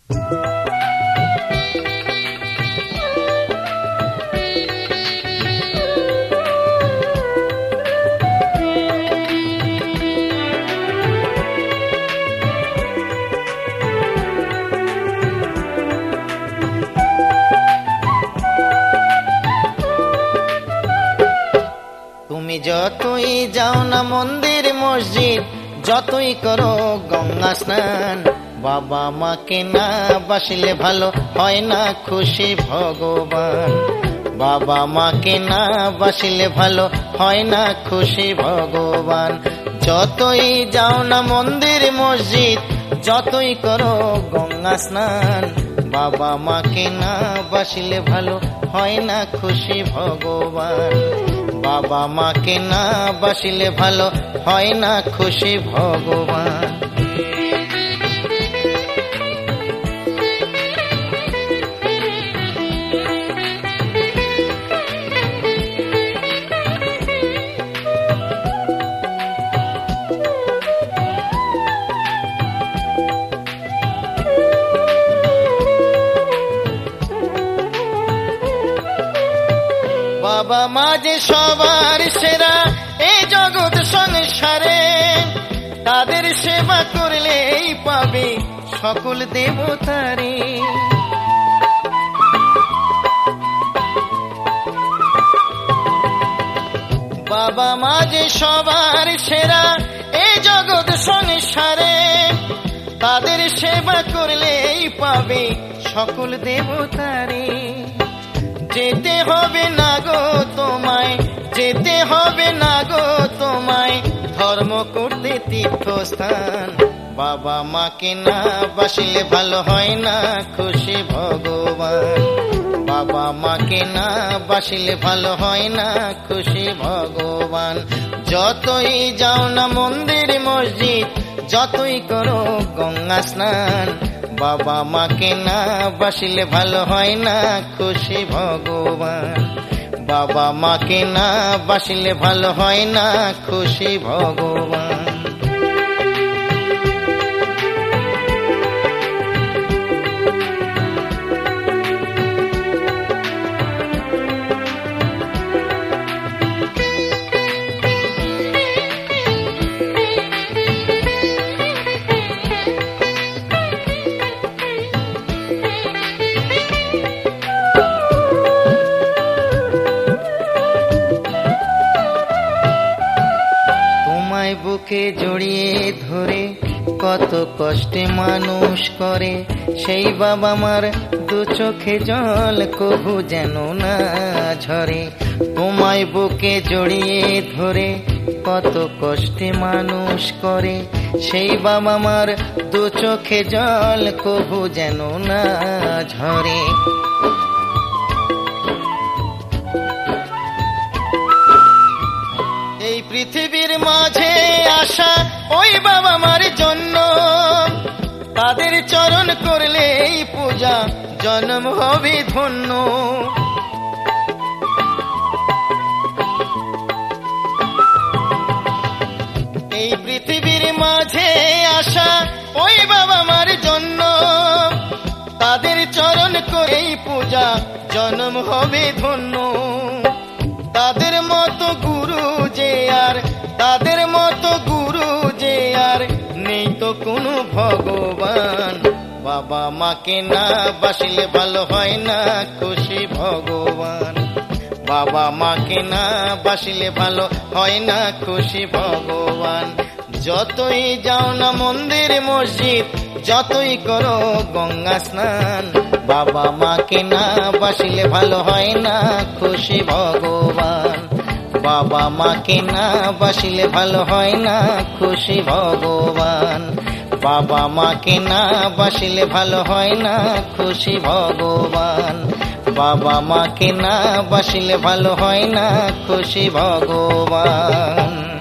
তুমি যতই যাও না মন্দির মসজিদ, যতই করো গঙ্গা স্নান, বাবা মাকে না বাসিলে ভালো হয় না খুশি ভগবান। বাবা মাকে না বাসিলে ভালো হয় না খুশি ভগবান। যতই যাও না মন্দির মসজিদ, যতই করো গঙ্গা স্নান, বাবা মাকে না বাসিলে ভালো হয় না খুশি ভগবান। বাবা মাকে না বাসিলে ভালো হয় না খুশি ভগবান। বাবা মা যে সবার সেরা এই জগৎ সংসারে, তাদের সেবা করলেই পাবে সকল দেবতারে। বাবা মা যে সবার সেরা এই জগৎ সংসারে, তাদের সেবা করলেই পাবে সকল দেবতারে। যেতে হবে না গো তোমায়, যেতে হবে না গো তোমায় ধর্ম করতে তীর্থস্থান। বাবা মাকে না বাসিলে ভালো হয় না খুশি ভগবান। বাবা মাকে না বাসিলে ভালো হয় না খুশি ভগবান। যতই যাও না মন্দির মসজিদ, যতই করো গঙ্গা স্নান, বাবা মাকে না বাসিলে ভালো হয় না খুশি ভগবান। বাবা মাকে না বাসিলে ভালো হয় না খুশি ভগবান। বুকে জড়িয়ে ধরে কত কষ্টে মানুষ করে, সেই বাবা মার দু চোখে জল কভু যেন না ঝরে। তোমায় বুকে জড়িয়ে ধরে কত কষ্টে মানুষ করে, সেই বাবা মার দু চোখে জল কভু যেন না ঝরে। এই পৃথিবীর মাঝে আসা ওই বাবা মার জন্য, তাদের চরণ করলে এই পূজা জন্ম হবে ধন্য। এই পৃথিবীর মাঝে আসা ওই বাবা মার জন্য, তাদের চরণ করে এই পূজা জন্ম হবে ধন্য। তাদের মতো গুরু যে আর, তাদের মতো গুরু যে আর নেই তো কোনো ভগবান। বাবা মাকে না বাসিলে ভালো হয় না খুশি ভগবান। বাবা মাকে না বাসিলে ভালো হয় না খুশি ভগবান। যতই যাও না মন্দির মসজিদ, যতই করো গঙ্গা স্নান, বাবা মাকে না বাসিলে ভালো হয় না খুশি ভগবান। বাবা মাকে না বাসিলে ভালো হয় না খুশি ভগবান। বাবা মাকে না বাসিলে ভালো হয় না খুশি ভগবান। বাবা মাকে না বাসিলে ভালো হয় না খুশি ভগবান।